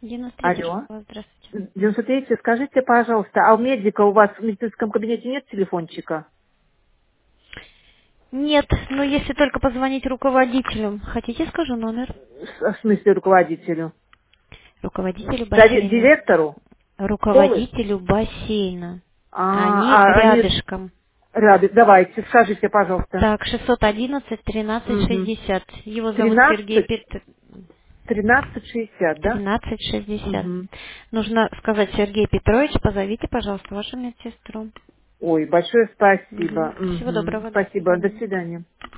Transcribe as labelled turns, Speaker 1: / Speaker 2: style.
Speaker 1: 93
Speaker 2: Алло.
Speaker 1: школа, здравствуйте.
Speaker 2: 93, скажите, пожалуйста, а у медика у вас в медицинском кабинете нет телефончика?
Speaker 1: Нет, но если только позвонить руководителю. Хотите, скажу номер?
Speaker 2: В смысле руководителю?
Speaker 1: Руководителю бассейна.
Speaker 2: Директору школы?
Speaker 1: Руководителю бассейна. Они
Speaker 2: А они
Speaker 1: рядышком.
Speaker 2: рады. Давайте, скажите, пожалуйста.
Speaker 1: Так, 611 13
Speaker 2: Угу.
Speaker 1: 60. Его зовут Сергей
Speaker 2: 13,
Speaker 1: Пет...
Speaker 2: 13,60, да?
Speaker 1: 1360.
Speaker 2: Угу.
Speaker 1: Нужно сказать: Сергей Петрович, позовите, пожалуйста, вашу медсестру.
Speaker 2: Ой, большое спасибо.
Speaker 1: Мгм. Всего
Speaker 2: Угу.
Speaker 1: доброго, до
Speaker 2: Спасибо, до
Speaker 1: свидания.
Speaker 2: свидания.